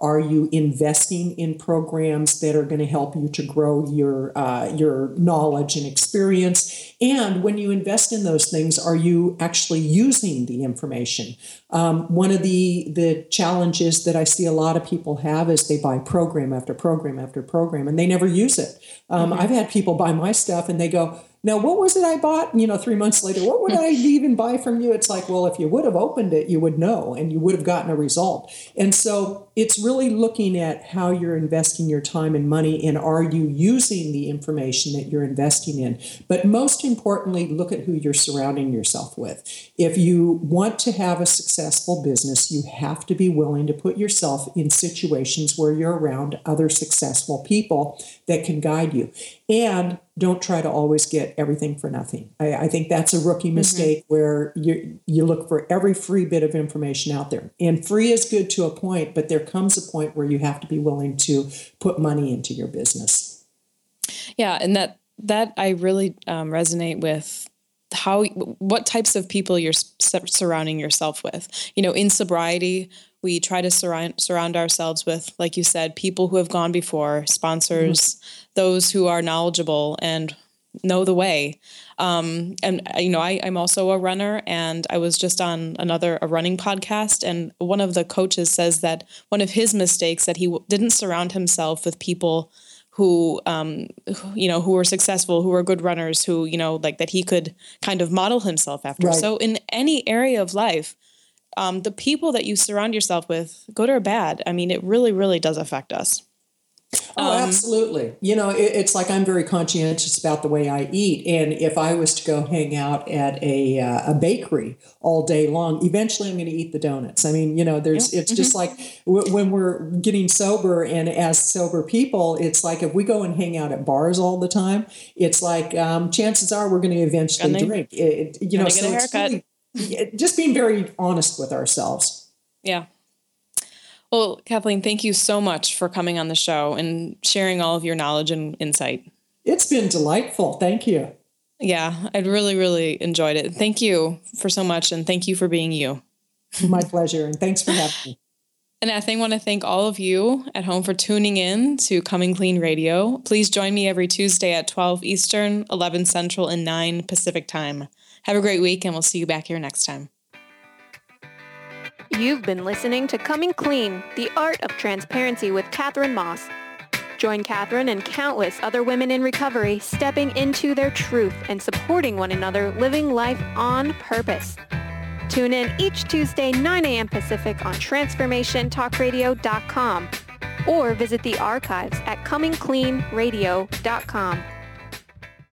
Speaker 4: Are you investing in programs that are going to help you to grow your uh, your knowledge and experience? And when you invest in those things, are you actually using the information? Um, one of the the challenges that I see a lot of people have is they buy program after program after program, and they never use it. Um, mm-hmm. I've had people buy my stuff, and they go, now, what was it I bought? You know, three months later, what would I even buy from you? It's like, well, if you would have opened it, you would know, and you would have gotten a result. And so it's really looking at how you're investing your time and money, and are you using the information that you're investing in? But most importantly, look at who you're surrounding yourself with. If you want to have a successful business, you have to be willing to put yourself in situations where you're around other successful people that can guide you. And don't try to always get everything for nothing. I, I think that's a rookie mistake mm-hmm. where you you look for every free bit of information out there. And free is good to a point, but there comes a point where you have to be willing to put money into your business.
Speaker 3: Yeah, and that that I really um, resonate with. How, what types of people you're surrounding yourself with. You know, in sobriety, we try to surround surround ourselves with, like you said, people who have gone before, sponsors, mm-hmm. those who are knowledgeable and know the way. Um, and, you know, I, I'm also a runner, and I was just on another, a running podcast. And one of the coaches says that one of his mistakes that he w- didn't surround himself with people who, um, you know, who were successful, who were good runners, who, you know, like that he could kind of model himself after. Right. So in any area of life, um, the people that you surround yourself with, good or bad, I mean, it really, really does affect us.
Speaker 4: Oh, um, absolutely. You know, it, it's like I'm very conscientious about the way I eat. And if I was to go hang out at a uh, a bakery all day long, eventually I'm going to eat the donuts. I mean, you know, there's yeah. it's mm-hmm. just like w- when we're getting sober, and as sober people, it's like if we go and hang out at bars all the time, it's like um, chances are we're going to eventually
Speaker 3: gonna,
Speaker 4: drink. It, you know,
Speaker 3: get
Speaker 4: so
Speaker 3: a haircut.
Speaker 4: It's really, just being very honest with ourselves.
Speaker 3: Yeah. Well, Kathleen, thank you so much for coming on the show and sharing all of your knowledge and insight.
Speaker 4: It's been delightful. Thank you.
Speaker 3: Yeah, I really, really enjoyed it. Thank you for so much, and thank you for being you.
Speaker 4: My pleasure, and thanks for having me.
Speaker 3: And I want to thank all of you at home for tuning in to Coming Clean Radio. Please join me every Tuesday at twelve Eastern, eleven Central, and nine Pacific time. Have a great week, and we'll see you back here next time.
Speaker 2: You've been listening to Coming Clean, the Art of Transparency with Catherine Moss. Join Catherine and countless other women in recovery stepping into their truth and supporting one another, living life on purpose. Tune in each Tuesday, nine a.m. Pacific on transformation talk radio dot com or visit the archives at coming clean radio dot com.